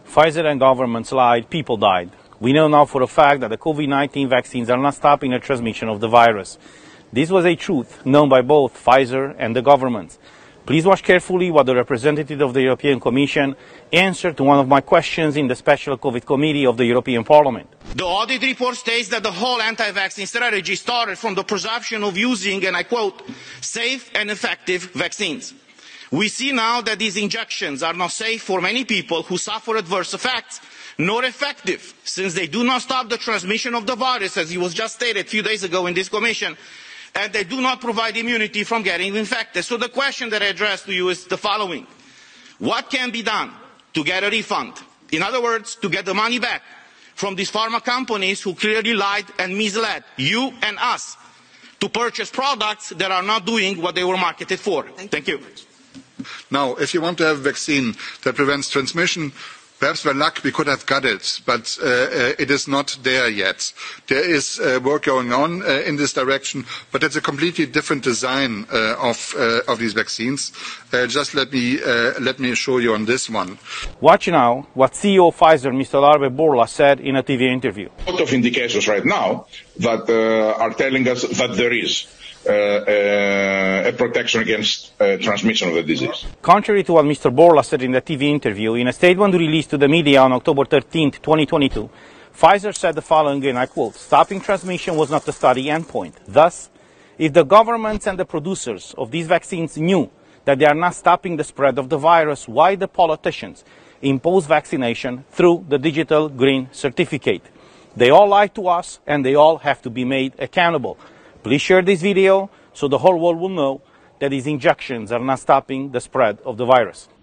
Pfizer and governments lied, people died. We know now for a fact that the COVID-19 vaccines are not stopping the transmission of the virus. This was a truth known by both Pfizer and the governments. Please watch carefully what the representative of the European Commission answered to one of my questions in the Special COVID Committee of the European Parliament. The audit report states that the whole anti-vaccine strategy started from the presumption of using, and I quote, safe and effective vaccines. We see now that these injections are not safe for many people who suffer adverse effects, nor effective, since they do not stop the transmission of the virus, as it was just stated a few days ago in this commission, and they do not provide immunity from getting infected. So the question that I address to you is the following. What can be done to get a refund? In other words, to get the money back from these pharma companies who clearly lied and misled you and us to purchase products that are not doing what they were marketed for. Thank you. Now, if you want to have a vaccine that prevents transmission, perhaps by luck we could have got it, but it is not there yet. There is work going on in this direction, but it's a completely different design of these vaccines. Just let me show you on this one. Watch now what CEO of Pfizer, Mr. Larve Bourla, said in a TV interview. A lot of indications right now that are telling us that there is a protection against transmission of the disease. Contrary to what Mr. Bourla said in the TV interview, in a statement released to the media on October 13, 2022, Pfizer said the following, and I quote, stopping transmission was not the study endpoint. Thus, if the governments and the producers of these vaccines knew that they are not stopping the spread of the virus, why the politicians impose vaccination through the digital green certificate? They all lied to us, and they all have to be made accountable. Please share this video so the whole world will know that these injections are not stopping the spread of the virus.